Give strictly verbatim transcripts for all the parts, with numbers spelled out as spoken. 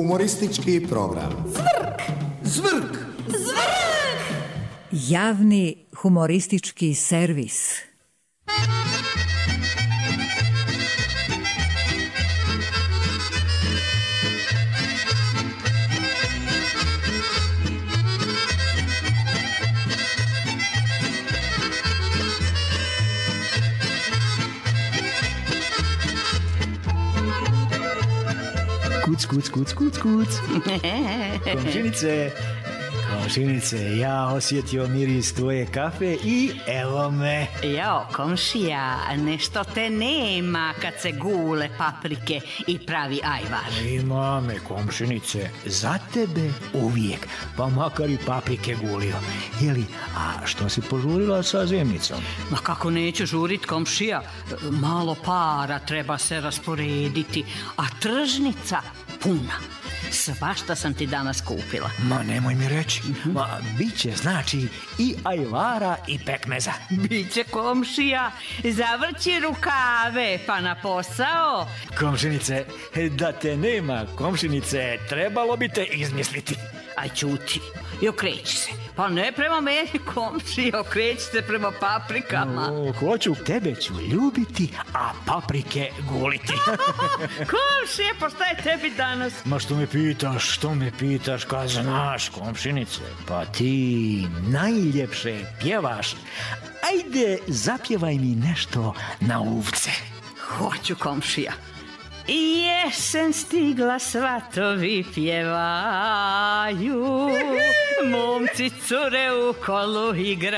Humoristički program. Zvrk! Zvrk! Zvrk! Javni humoristički servis. Kuc, kuc, kuc, kuc, kuc. Komšinice, komšinice, ja osjetio miris tvoje kafe i evo me. Jo, komšija, nešto te nema kad se gule paprike i pravi ajvar. Ima me, komšinice, za tebe uvijek, pa makar i paprike gulio. Jeli, a što si požurila sa zemnicom? Ma kako neću žurit, komšija, malo para treba se rasporediti, a tržnica puna. Svašta sam ti danas kupila. Ma nemoj mi reći, mm-hmm. Ma bit će znači i ajvara i pekmeza. Biće, komšija, zavrći rukave pa na posao. Komšinice, da te nema, komšinice, trebalo bi te izmisliti. Aj ćuti i okreći se. Pa ne prema meni, komšija, okreći se prema paprikama. O, hoću, tebe ću ljubiti, a paprike guliti. Komšije, pa šta je tebi danas? Ma što me pitaš, što me pitaš, kad znaš, komšinice? Pa ti najljepše pjevaš. Ajde, zapjevaj mi nešto na uvce. Hoću, komšija. Jesen stigla, svatovi pjevaju, momci cure u kolu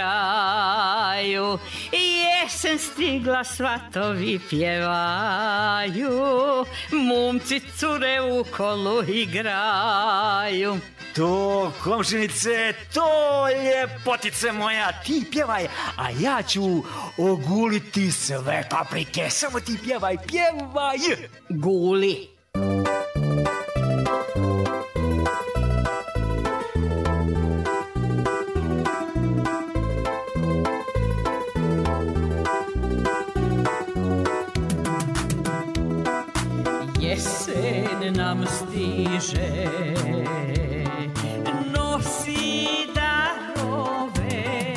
igraju. Jesen stigla, svatovi pjevaju, momci cure u kolu igraju. To, komšinice, to ljepotice moja, ti pjevaj, a ja ću oguliti sve paprike. Samo ti pjevaj, pjevaj! Guli. Jesen nam stiže, nosi darove,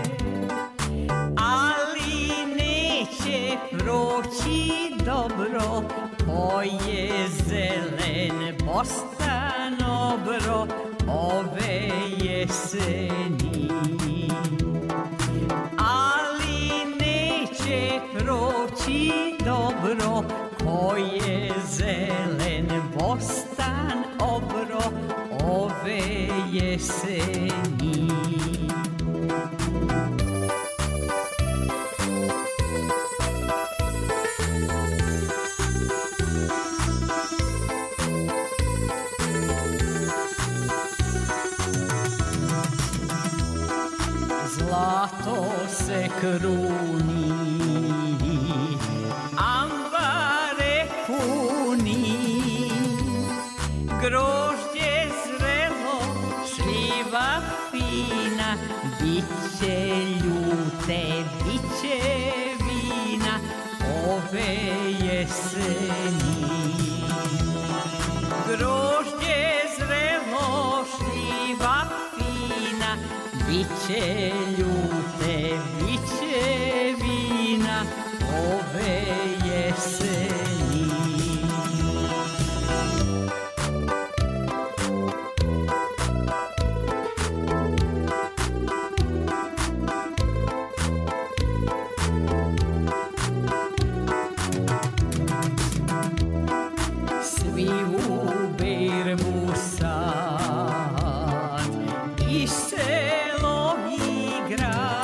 ali neće proći dobro, poje zelen bostan obro ove jeseni. Ali neće proći dobro, koje zelen bostan obro ove jeseni. Zlato se kruni, ambare puni, grožđe zrelo, šljiva fina, biće ljute, biće vina ove jeseni. Grožđe zrelo, šljiva fina, biće ljute, biće vina ove jeseni. Svi ubermu sad i selo i grad,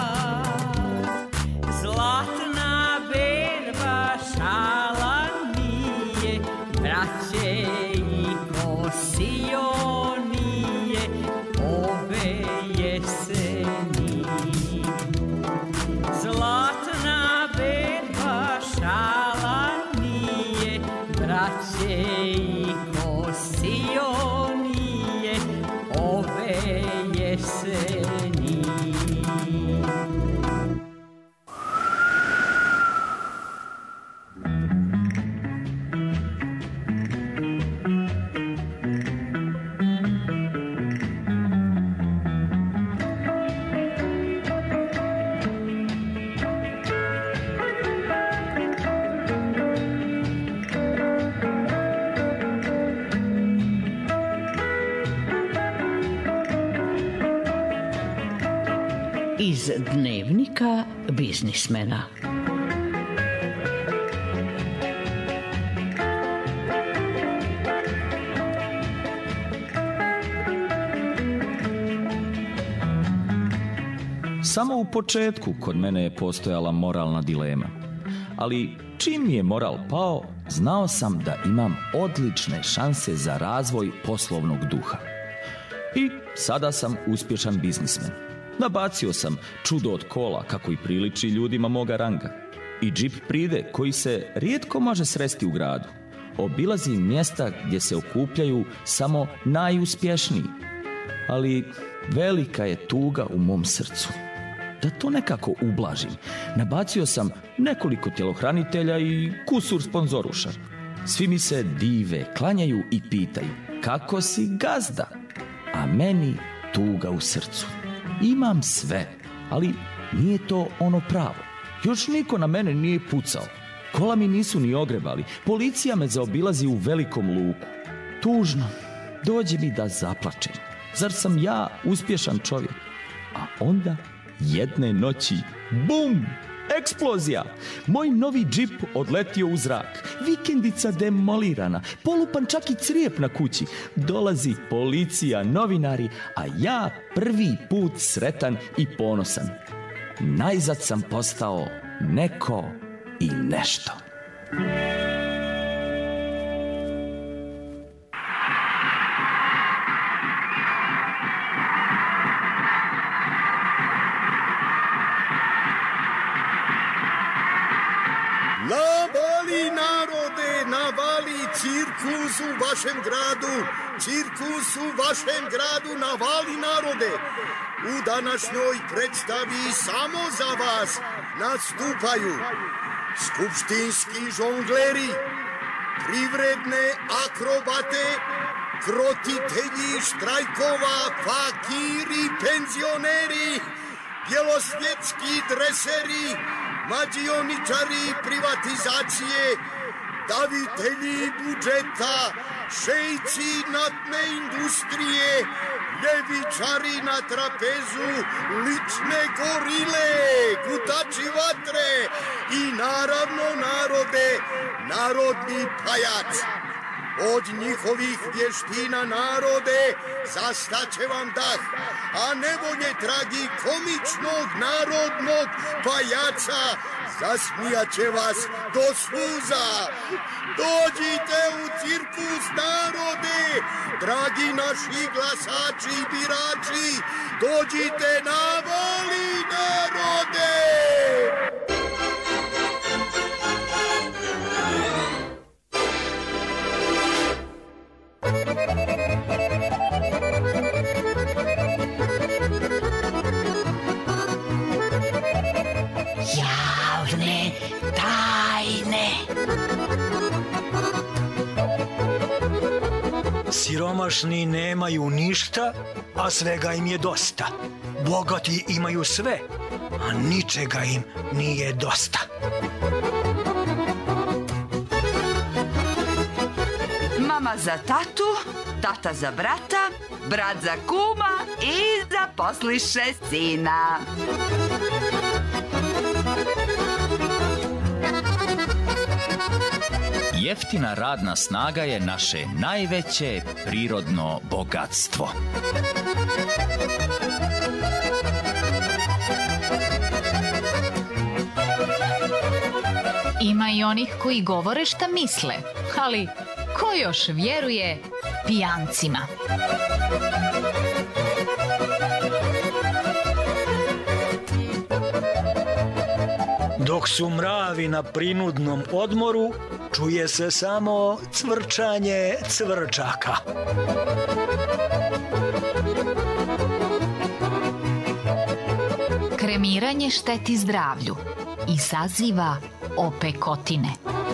iz dnevnika biznismena. Samo u početku kod mene je postojala moralna dilema. Ali čim mi je moral pao, znao sam da imam odlične šanse za razvoj poslovnog duha. I sada sam uspješan biznismen. Nabacio sam čudo od kola kako i priliči ljudima moga ranga. I džip pride koji se rijetko može sresti u gradu. Obilazim mjesta gdje se okupljaju samo najuspješniji. Ali velika je tuga u mom srcu. Da to nekako ublažim, nabacio sam nekoliko tjelohranitelja i kusur sponzoruša. Svi mi se dive, klanjaju i pitaju kako si gazda, a meni tuga u srcu. Imam sve, ali nije to ono pravo. Još niko na mene nije pucao. Kola mi nisu ni ogrebali. Policija me zaobilazi u velikom luku. Tužno, dođe mi da zaplačem. Zar sam ja uspješan čovjek? A onda jedne noći, bum, eksplozija. Moj novi džip odletio u zrak. Vikendica demolirana. Polupan čak i crijep na kući. Dolazi policija, novinari, a ja prvi put sretan i ponosan. Najzad sam postao neko i nešto. Navali narode, navali cirkus u vašem gradu, cirkus u vašem gradu, navali narode. U današnjoj predstavi samo za vas nastupaju skupštinski žongleri, privredne akrobate, krotitelji štrajkova, fakiri, penzioneri, bjelosvjetski dreseri, mađioničari privatizacije, davitelji budžeta, šejci naftne industrije, ljevičari na trapezu, lične gorile, gutači vatre i naravno narode, narodni pajac. Od njihovih vještina narode zastaće vam dah, a nevolje tragikomičnog narodnog pajaca zasmijat će vas do suza. Dođite u cirkus narode, dragi naši glasači i birači, dođite na voli narode! Javne tajne. Siromašni nemaju ništa, a svega im je dosta. Bogati imaju sve, a ničega im nije dosta. Mama za tatu, tata za brata, brat za kuma i zaposliše sina. Jeftina radna snaga je naše najveće prirodno bogatstvo. Ima i onih koji govore šta misle, ali ko još vjeruje pijancima? Dok su mravi na prinudnom odmoru, čuje se samo cvrčanje cvrčaka. Kremiranje šteti zdravlju, izaziva opekotine.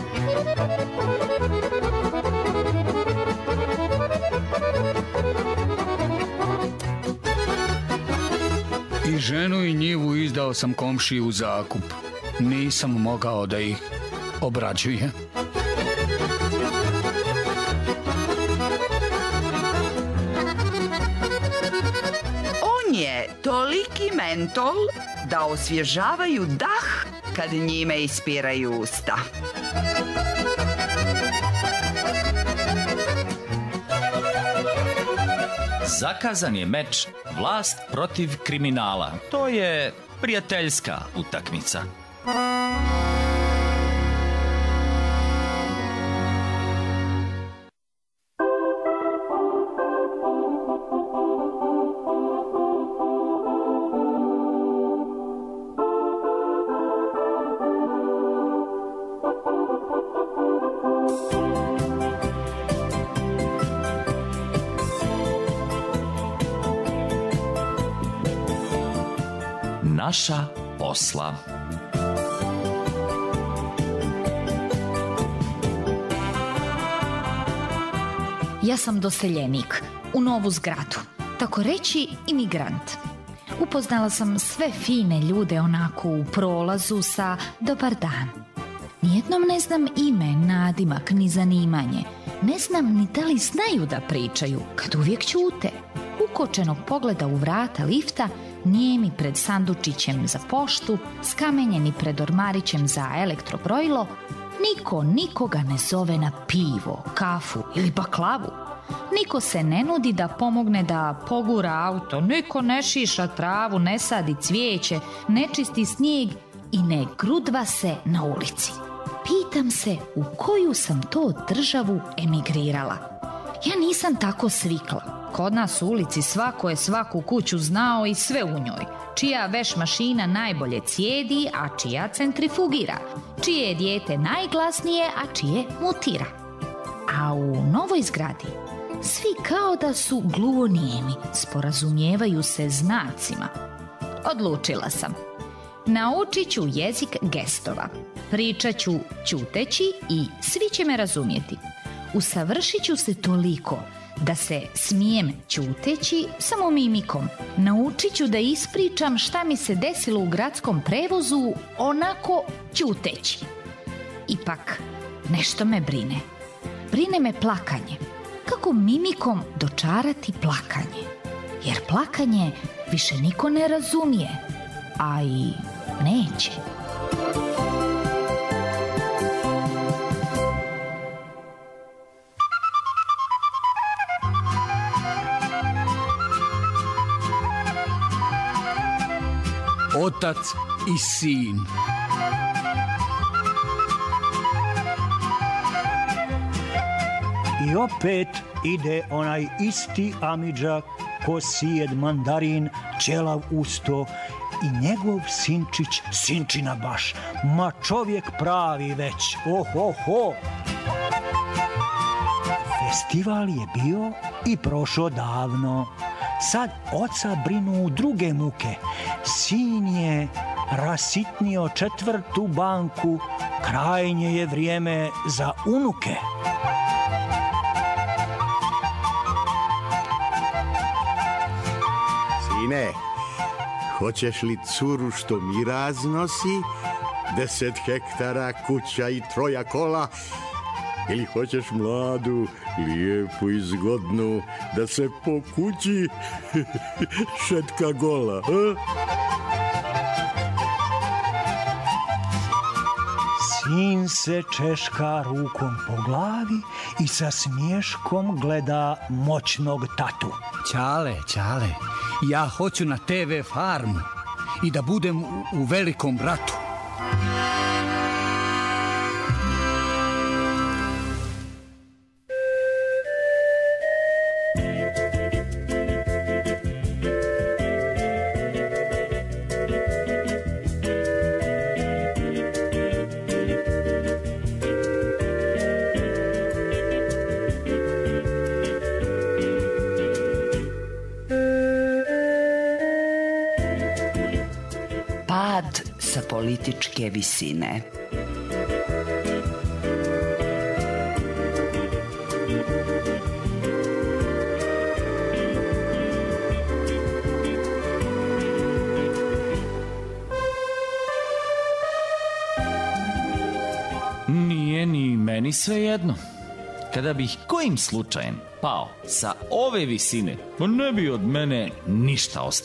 I ženu i njivu izdao sam komšiji u zakup. Nisam mogao da ih obrađuje. On je toliki mentol da osvježavaju dah kad njime ispiraju usta. Zakazan je meč vlast protiv kriminala. To je prijateljska utakmica. Naša posla. Ja sam doseljenik u novu zgradu, tako reći imigrant. Upoznala sam sve fine ljude onako u prolazu sa dobar dan. Nijednom ne znam ime, nadimak, ni zanimanje. Ne znam ni da li znaju da pričaju, kad uvijek ćute. Ukočenog pogleda u vrata lifta, nijemi pred sandučićem za poštu, skamenjeni pred ormarićem za elektrobrojilo, niko nikoga ne zove na pivo, kafu ili baklavu. Niko se ne nudi da pomogne da pogura auto, niko ne šiša travu, ne sadi cvijeće, ne čisti snijeg i ne grudva se na ulici. Pitam se u koju sam to državu emigrirala. Ja nisam tako svikla. Kod nas u ulici svako je svaku kuću znao i sve u njoj. Čija veš mašina najbolje cijedi, a čija centrifugira. Čije je dijete najglasnije, a čije mutira. A u novoj zgradi svi kao da su gluvonijemi, sporazumijevaju se znacima. Odlučila sam. Naučit ću jezik gestova. Pričat ću ćuteći i svi će me razumjeti. Usavršit ću se toliko da se smijem ćuteći samo mimikom. Naučit ću da ispričam šta mi se desilo u gradskom prevozu onako ćuteći. Ipak, nešto me brine. Brine me plakanje. Kako mimikom dočarati plakanje? Jer plakanje više niko ne razumije, a i neće. Otac i sin. I opet ide onaj isti amidža ko sijed mandarin, ćelav usto i njegov sinčić, sinčina baš, ma čovjek pravi već, ohoho. Festival je bio i prošao davno. Sad oca brinu druge muke. Sin je rasitnio četvrtu banku, krajnje je vrijeme za unuke. Sine, hoćeš li curu što mi raznosi, deset hektara, kuća i troja kola, ili hoćeš mladu, lijepu i zgodnu, da se po kući šetka gola, a? Sin se češka rukom po glavi i sa smiješkom gleda moćnog tatu. Ćale, ćale, ja hoću na te ve farmu i da budem u, u velikom ratu. Sa političke visine. Nije ni meni svejedno. Kada bih kojim slučajem pao sa ove visine, ne bi od mene ništa ostalo.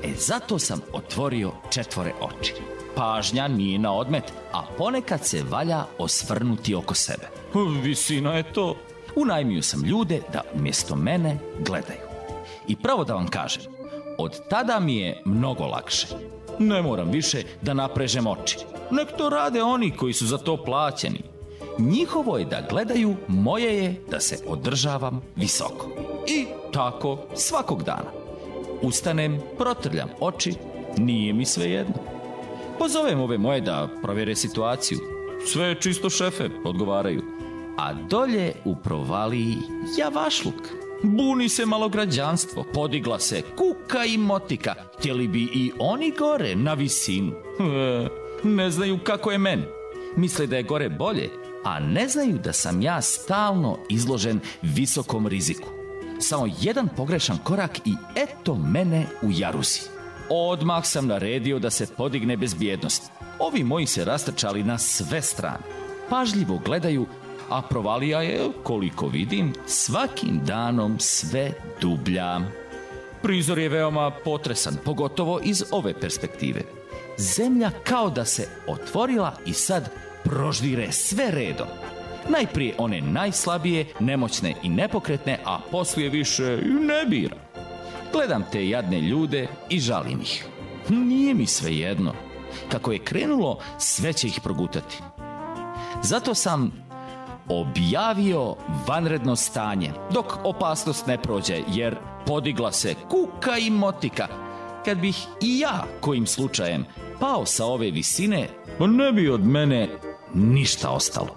E zato sam otvorio četvore oči. Pažnja nije na odmet, a ponekad se valja osvrnuti oko sebe. Visina je to. Unajmio sam ljude da umjesto mene gledaju. I pravo da vam kažem, od tada mi je mnogo lakše. Ne moram više da naprežem oči. Nek to rade oni koji su za to plaćeni. Njihovo je da gledaju, moje je da se održavam visoko. I tako svakog dana. Ustanem, protrljam oči, nije mi svejedno. Pozovem ove moje da provjere situaciju. Sve je čisto, šefe, odgovaraju. A dolje u provaliji javašluk. Buni se malograđanstvo, podigla se kuka i motika. Htjeli bi i oni gore na visinu. E, ne znaju kako je meni. Misle da je gore bolje, a ne znaju da sam ja stalno izložen visokom riziku. Samo jedan pogrešan korak i eto mene u jaruzi. Odmah sam naredio da se podigne bezbjednost. Ovi moji se rastrčali na sve strane. Pažljivo gledaju, a provalija je, koliko vidim, svakim danom sve dublja. Prizor je veoma potresan, pogotovo iz ove perspektive. Zemlja kao da se otvorila i sad proždire sve redom. Najprije one najslabije, nemoćne i nepokretne, a poslije više ne bira. Gledam te jadne ljude i žalim ih. Nije mi svejedno. Kako je krenulo, sve će ih progutati. Zato sam objavio vanredno stanje, dok opasnost ne prođe, jer podigla se kuka i motika. Kad bih i ja, kojim slučajem, pao sa ove visine, ne bi od mene ništa ostalo.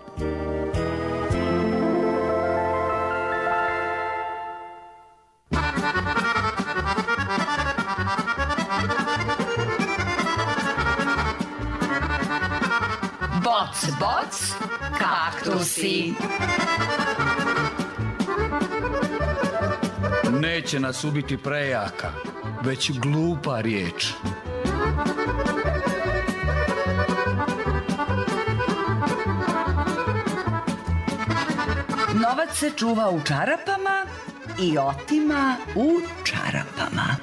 Boc, boc, kaktusi. Neće nas ubiti prejaka, već glupa riječ. Novac se čuva u čarapama i otima u čarapama.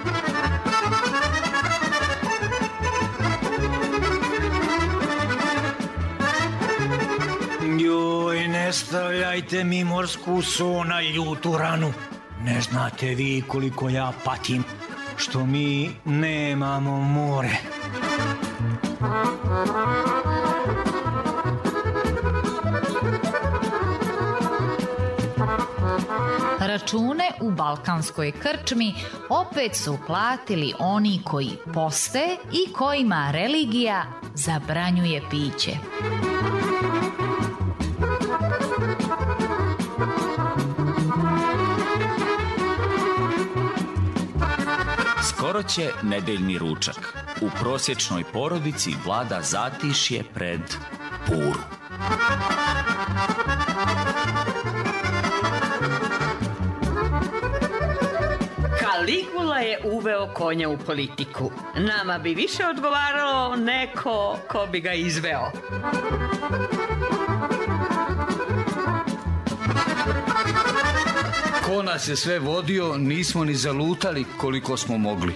Joj, ne stavljajte mi morsku so na ljutu ranu. Ne znate vi koliko ja patim što mi nemamo more. Račune u balkanskoj krčmi opet su platili oni koji poste i kojima religija zabranjuje piće. Skoro će nedeljni ručak. U prosječnoj porodici vlada zatišje pred puru. Kaligula je uveo konja u politiku. Nama bi više odgovaralo neko ko bi ga izveo. Ko nas je sve vodio, nismo ni zalutali koliko smo mogli.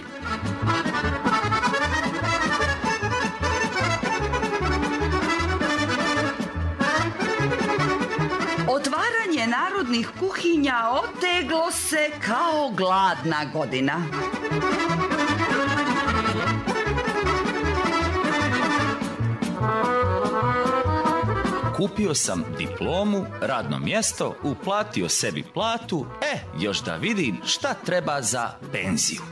Otvaranje narodnih kuhinja oteglo se kao gladna godina. Kupio sam diplomu, radno mjesto, uplatio sebi platu, e, još da vidim šta treba za penziju.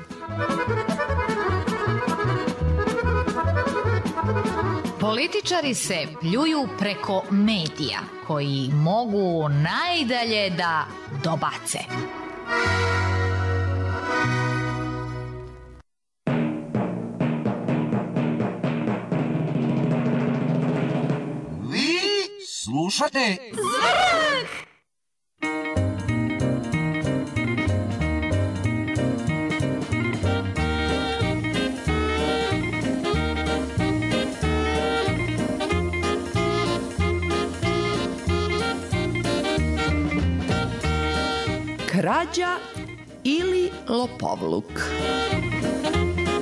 Političari se pljuju preko medija, koji mogu najdalje da dobace. Slušate? Zvrk! Krađa ili lopovluk.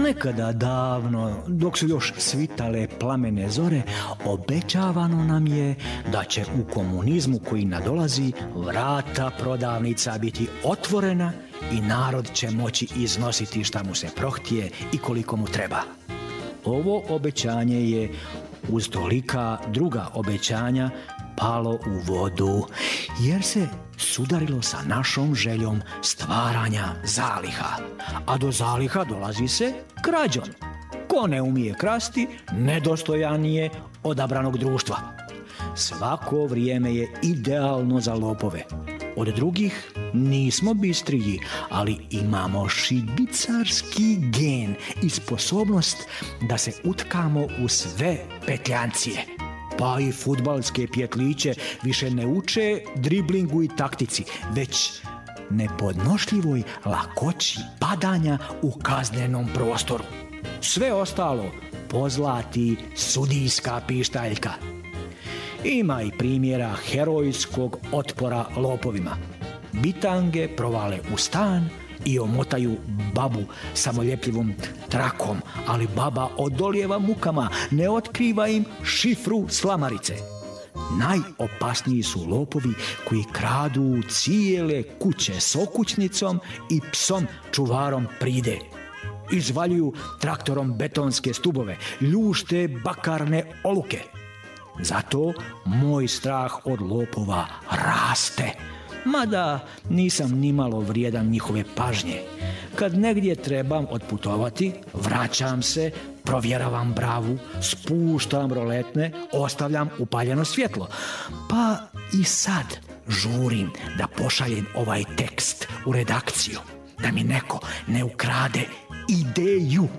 Nekada davno, dok su još svitale plamene zore, obećavano nam je da će u komunizmu koji nadolazi vrata prodavnica biti otvorena i narod će moći iznositi šta mu se prohtije i koliko mu treba. Ovo obećanje je uz tolika druga obećanja palo u vodu, jer se sudarilo sa našom željom stvaranja zaliha. A do zaliha dolazi se krađom. Ko ne umije krasti, nedostojan je odabranog društva. Svako vrijeme je idealno za lopove. Od drugih nismo bistriji, ali imamo šibicarski gen i sposobnost da se utkamo u sve petljancije. Pa i fudbalske pjetliće više ne uče driblingu i taktici, već nepodnošljivoj lakoći padanja u kaznenom prostoru. Sve ostalo pozlati sudijska pištaljka. Ima i primjera herojskog otpora lopovima. Bitange provale u stan i omotaju babu samoljepljivom trakom, ali baba odolijeva mukama, ne otkriva im šifru slamarice. Najopasniji su lopovi koji kradu cijele kuće s okućnicom i psom čuvarom pride. Izvaljuju traktorom betonske stubove, ljušte bakarne oluke. Zato moj strah od lopova raste. Mada nisam nimalo vrijedan njihove pažnje. Kad negdje trebam otputovati, vraćam se, provjeravam bravu, spuštam roletne, ostavljam upaljeno svjetlo. Pa i sad žurim da pošaljem ovaj tekst u redakciju, da mi neko ne ukrade ideju.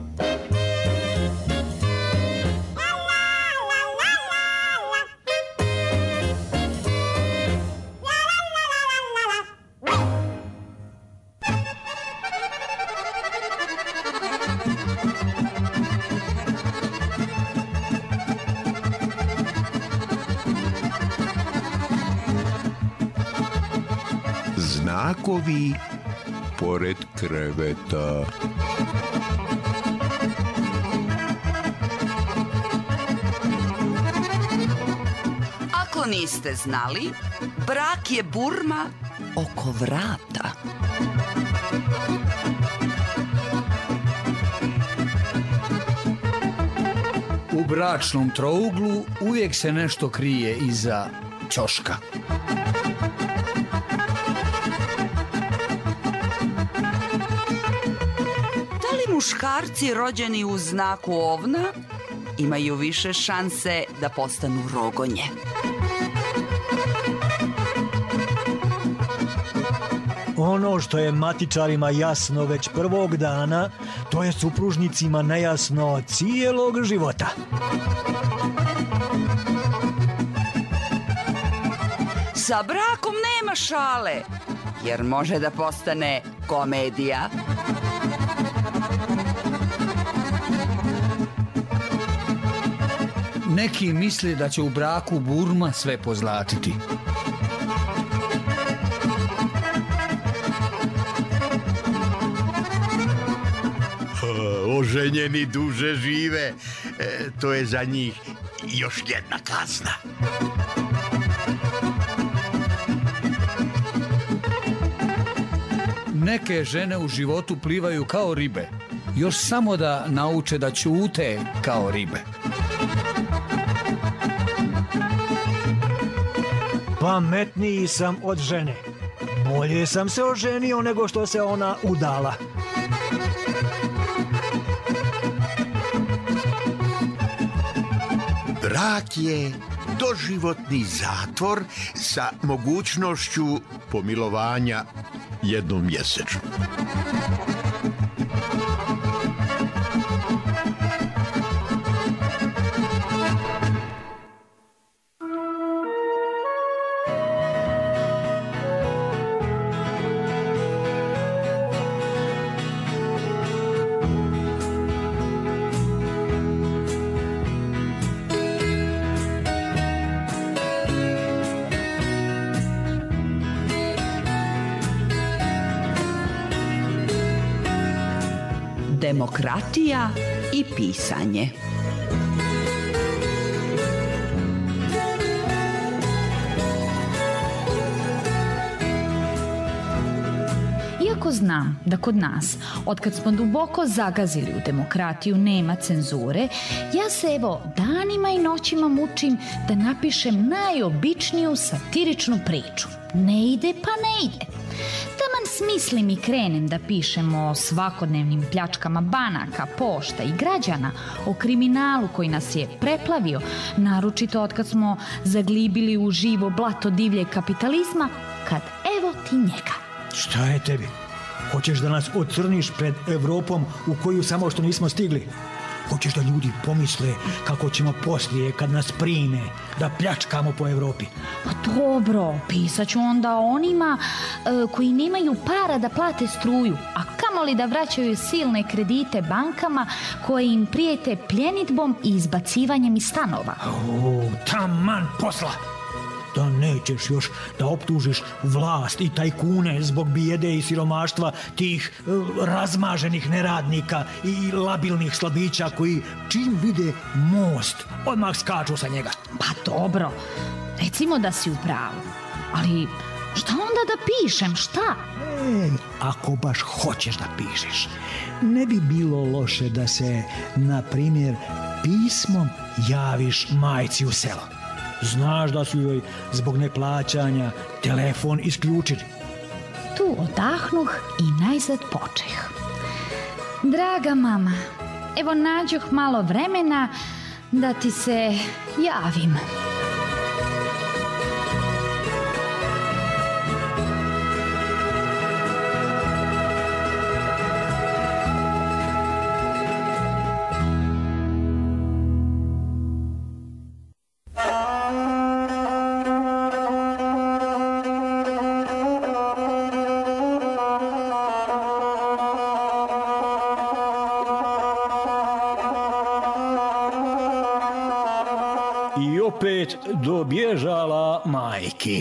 Znakovi pored kreveta. Ako niste znali, brak je burma oko vrata. U bračnom trouglu uvijek se nešto krije iza ćoška. Muškarci rođeni u znaku ovna imaju više šanse da postanu rogonje. Ono što je matičarima jasno već prvog dana, to je supružnicima nejasno cijelog života. Sa brakom nema šale, jer može da postane komedija. Neki misle da će u braku burma sve pozlatiti. Oženjeni duže žive, e, to je za njih još jedna kazna. Neke žene u životu plivaju kao ribe, još samo da nauče da ćute kao ribe. Pametniji sam od žene. Bolje sam se oženio nego što se ona udala. Brak je doživotni zatvor sa mogućnošću pomilovanja jednom mjesečno. Demokratija i pisanje. Iako znam da kod nas, otkad smo duboko zagazili u demokratiju, nema cenzure, ja se evo danima i noćima mučim da napišem najobičniju satiričnu priču. Ne ide pa ne ide. Taman smislim i krenem da pišem o svakodnevnim pljačkama banaka, pošta i građana, o kriminalu koji nas je preplavio, naročito otkad smo zaglibili u živo blato divljeg kapitalizma, kad evo ti njega. Šta je tebi? Hoćeš da nas ocrniš pred Evropom u koju samo što nismo stigli? Hoćeš da ljudi pomisle kako ćemo poslije, kad nas prime, da pljačkamo po Evropi? Pa dobro, pisat ću onda onima e, koji nemaju para da plate struju, a kamoli da vraćaju silne kredite bankama koje im prijete pljenidbom i izbacivanjem iz stanova. O, taman posla! Da nećeš još da optužiš vlast i tajkune zbog bijede i siromaštva tih uh, razmaženih neradnika i labilnih slabića koji čim vide most odmah skaču sa njega. Pa dobro, recimo da si u pravu, ali šta onda da pišem, šta? Ej, ako baš hoćeš da pišeš, ne bi bilo loše da se, na primjer, pismom javiš majci u selo. Znaš da su joj zbog neplaćanja telefon isključili. Tu odahnuh i najzad počeh. Draga mama, evo nađoh malo vremena da ti se javim. I opet dobježala majki.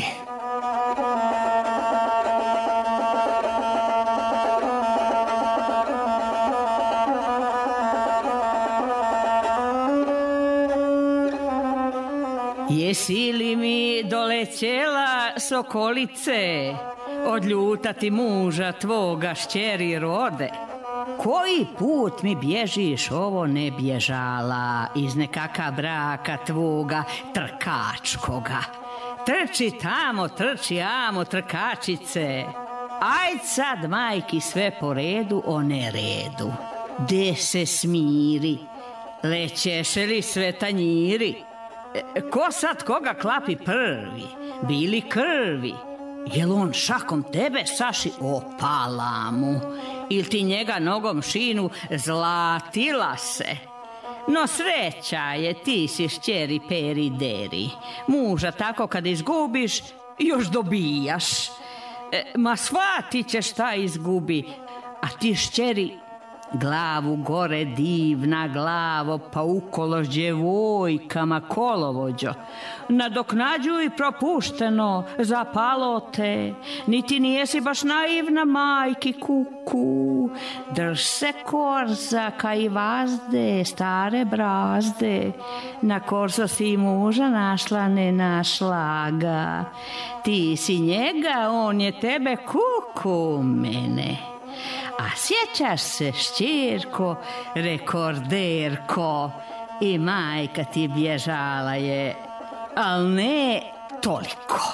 Jesi li mi dolećela, sokolice, odljutati muža tvoga šćeri rode? Koji put mi bježiš, ovo ne bježala, iz nekaka braka tvoga trkačkoga? Trči tamo, trči amo, trkačice. Ajd sad, majki, sve po redu o neredu. De se smiri, lećeš li sve tanjiri? E, ko sad koga klapi prvi? Bili krvi? Jel on šakom tebe saši, opala mu? Ili ti njega nogom šinu, zlatila se? No sreća je, ti si šćeri peri deri. Muža tako kad izgubiš, još dobijaš. E, ma shvatit ćeš šta izgubi. A ti šćeri, glavu gore divna glavo, pa ukolo s djevojkama kolovođo. Nadoknađuj propušteno, zapalo te, niti nijesi baš naivna, majki kuku. Drž se korzaka i vazde, stare brazde, na korzo si muža našla, ne našla ga. Ti si njega, on je tebe, kuku mene. A sjećaš se, šćerko, rekorderko, i majka ti bježala je, al ne toliko.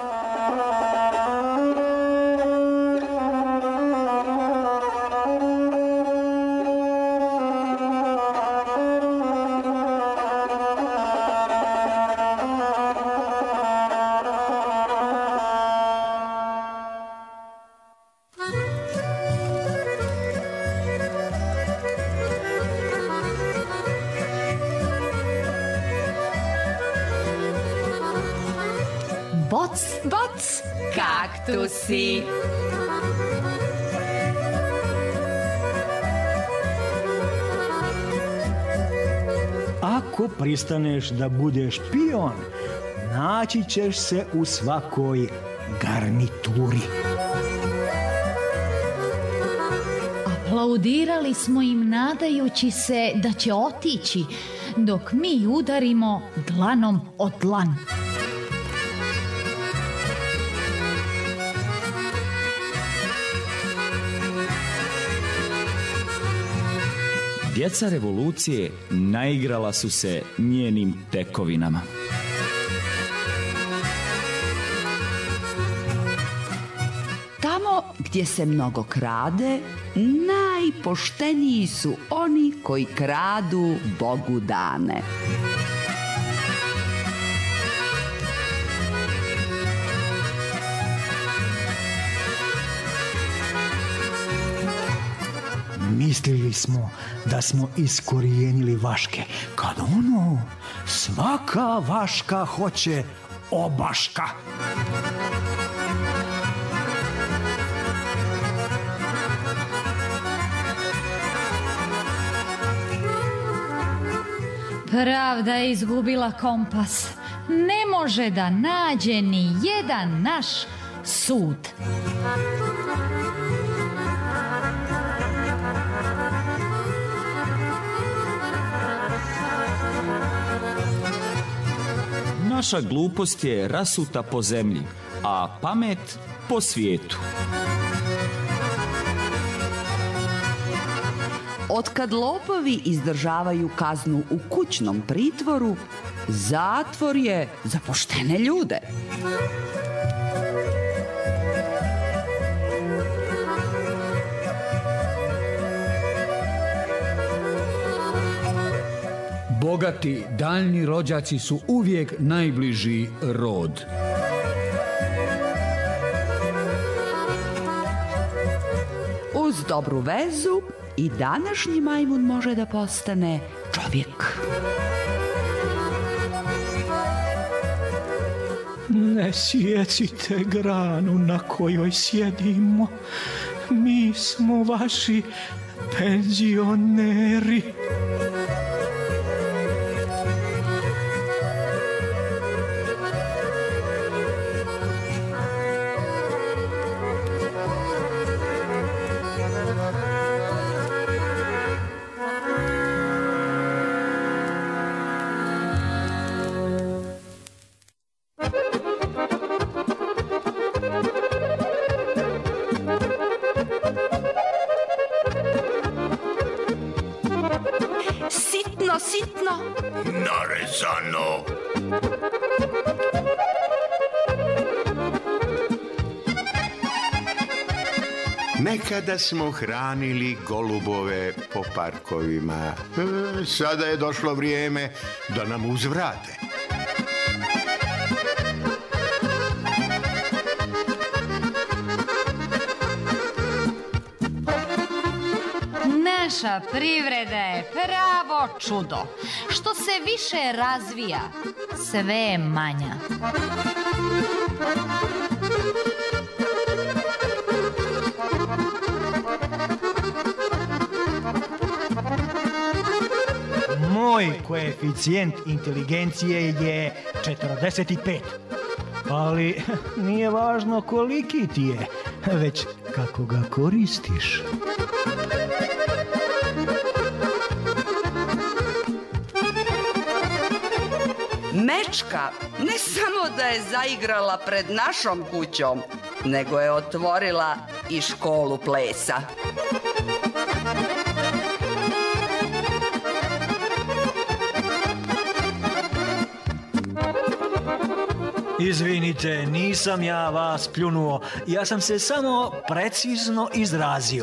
Boc, Boc, kaktusi. Ako pristaneš da budeš špion, naći ćeš se u svakoj garnituri. Aplaudirali smo im nadajući se da će otići, dok mi udarimo dlanom o dlan. Djeca revolucije naigrala su se njenim tekovinama. Tamo gdje se mnogo krade, najpošteniji su oni koji kradu Bogu dane. Mislili smo da smo iskorijenili vaške, kad ono, svaka vaška hoće obaška. Pravda je izgubila kompas. Ne može da nađe ni jedan naš sud. Naša glupost je rasuta po zemlji, a pamet po svijetu. Otkad lopovi izdržavaju kaznu u kućnom pritvoru, zatvor je za poštene ljude. Bogati daljni rođaci su uvijek najbliži rod. Uz dobru vezu i današnji majmun može da postane čovjek. Ne sjecite granu na kojoj sjedimo. Mi smo vaši penzioneri. Sitno, sitno. Narezano. Nekada smo hranili golubove po parkovima. E, sada je došlo vrijeme da nam uzvrate. Naša privreda je pravo čudo. Što se više razvija, sve je manja. Moj koeficijent inteligencije je četrdeset pet. Ali nije važno koliki ti je, već kako ga koristiš. Mečka ne samo da je zaigrala pred našom kućom, nego je otvorila i školu plesa. Izvinite, nisam ja vas pljunuo. Ja sam se samo precizno izrazio.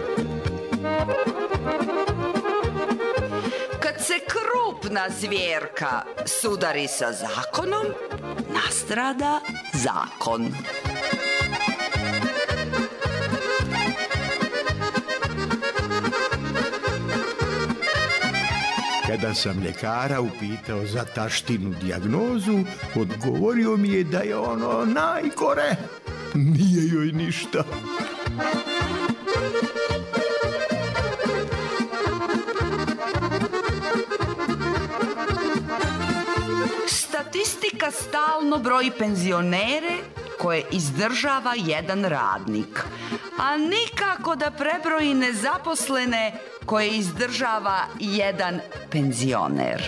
Kad se krupna zvjerka sudari sa zakonom, nastrada zakon. Kada sam ljekara upitao za taštinu dijagnozu, odgovorio mi je da je ono najgore. Nije joj ništa. Statistika stalno broji penzionere koje izdržava jedan radnik, a nikako da prebroji nezaposlene koje izdržava jedan penzioner.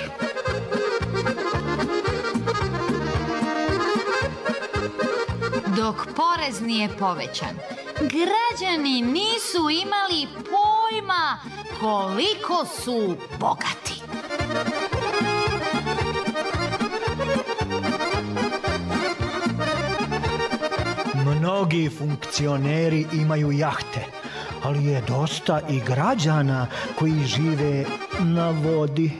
Dok porez nije povećan, građani nisu imali pojma koliko su bogati. Mnogi funkcioneri imaju jahte, ali je dosta i građana koji žive na vodi.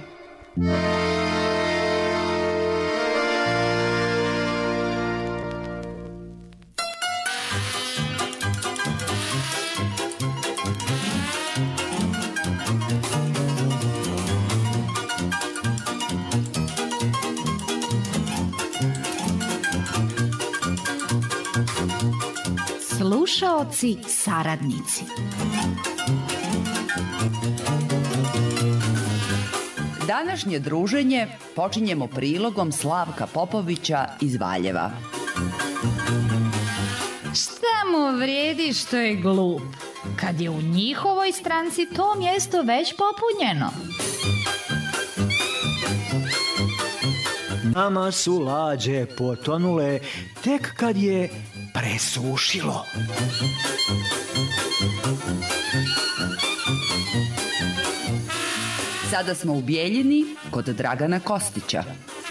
Slušaoci saradnici. Današnje druženje počinjemo prilogom Slavka Popovića iz Valjeva. Šta mu vrijedi što je glup, kad je u njihovoj stranci to mjesto već popunjeno? Nama su lađe potonule tek kad je presušilo. Sada smo u Bijeljini kod Dragana Kostića.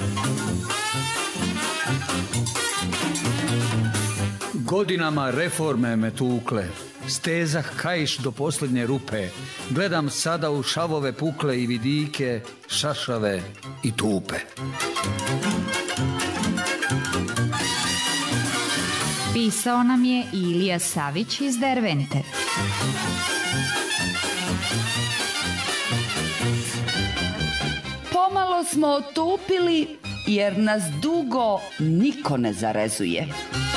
Godinama reforme me tukle, stezah kaiš do posljednje rupe. Gledam sada u šavove pukle i vidike, šašave i tupe. Pisao nam je Ilija Savić iz Dervente. Pomalo smo otupili jer nas dugo niko ne zarezuje.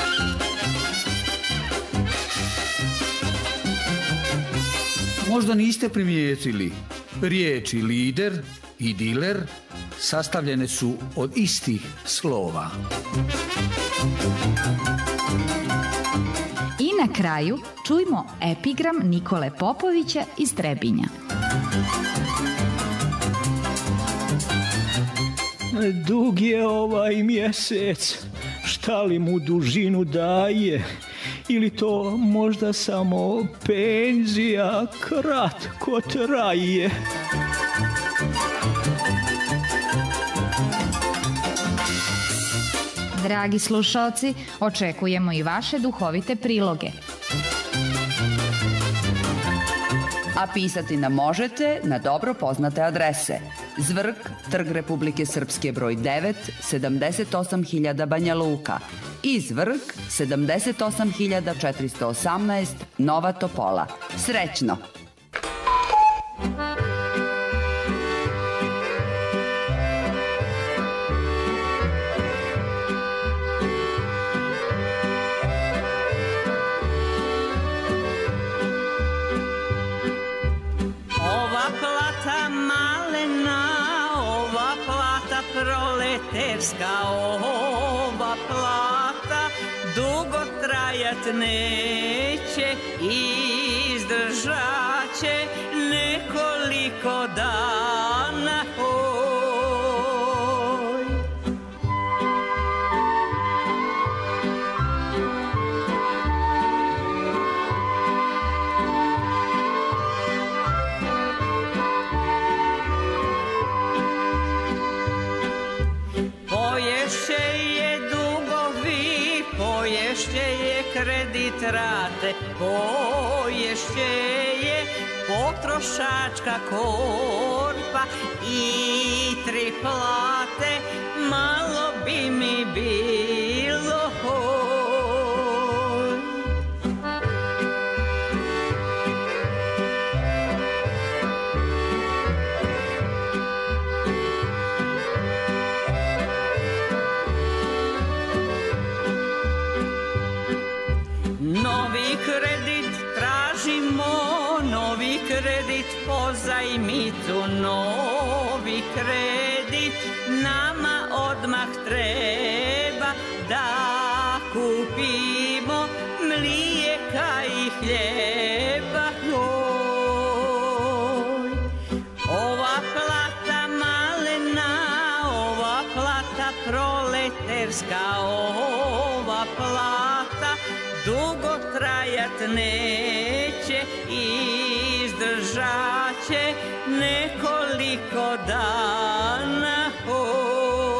Možda niste primijetili, riječi lider i diler sastavljene su od istih slova. I na kraju čujmo epigram Nikole Popovića iz Trebinja. Dug je ovaj mjesec, šta li mu dužinu daje? Ili to možda samo penzija kratko traje? Dragi slušalci, očekujemo i vaše duhovite priloge. A pisati nam možete na dobro poznate adrese: Zvrk, Trg Republike Srpske broj devet, sedamdeset osam hiljada Banja Luka, i Zvrk, sedamdeset osam hiljada četiristo osamnaest Nova Topola. Srećno! Proleterska ova plata dugo trajat neće, izdržat će nekoliko dana. Oj. Poješće je dugovi, poješće je kredit rate, poješće je potrošačka korpa i tri plate, malo bi mi bilo. Novi kredit tražimo, novi kredit pozajmicu, novi kredit nama odmah treba, da kupimo mlijeka i hljeba. Joj, ova plata malena, ova plata proleterska, ova plata dugo trajat neće, izdržat će nekoliko dana. Oj.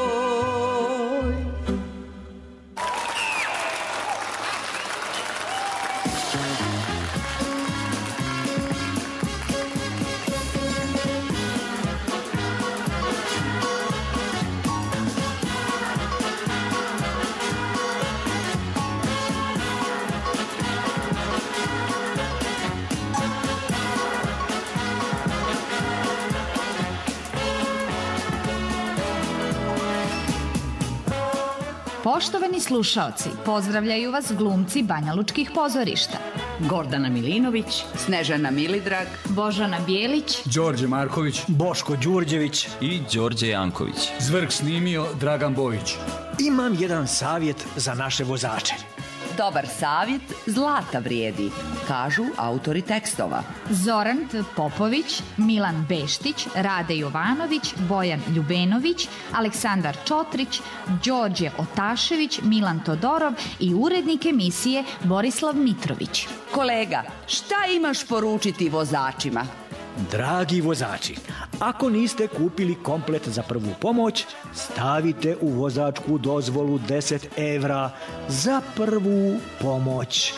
Poštovani slušaoci, pozdravljaju vas glumci banjalučkih pozorišta. Gordana Milinović, Snežana Milidrag, Božana Bijelić, Đorđe Marković, Boško Đurđević. I Đorđe Janković. Zvrk snimio Dragan Bojić. Imam jedan savjet za naše vozače. dobar savjet zlata vrijedi, kažu autori tekstova. Zoran T. Popović, Milan Beštić, Rade Jovanović, Bojan Ljubenović, Aleksandar Čotrić, Đorđe Otašević, Milan Todorov i urednik emisije Borislav Mitrović. Kolega, šta imaš poručiti vozačima? Dragi vozači, ako niste kupili komplet za prvu pomoć, stavite u vozačku dozvolu deset evra za prvu pomoć.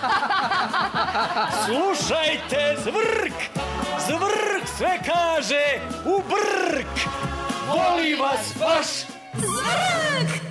Slušajte, Zvrk! Zvrk sve kaže u brk! Voli vas vaš Zvrk!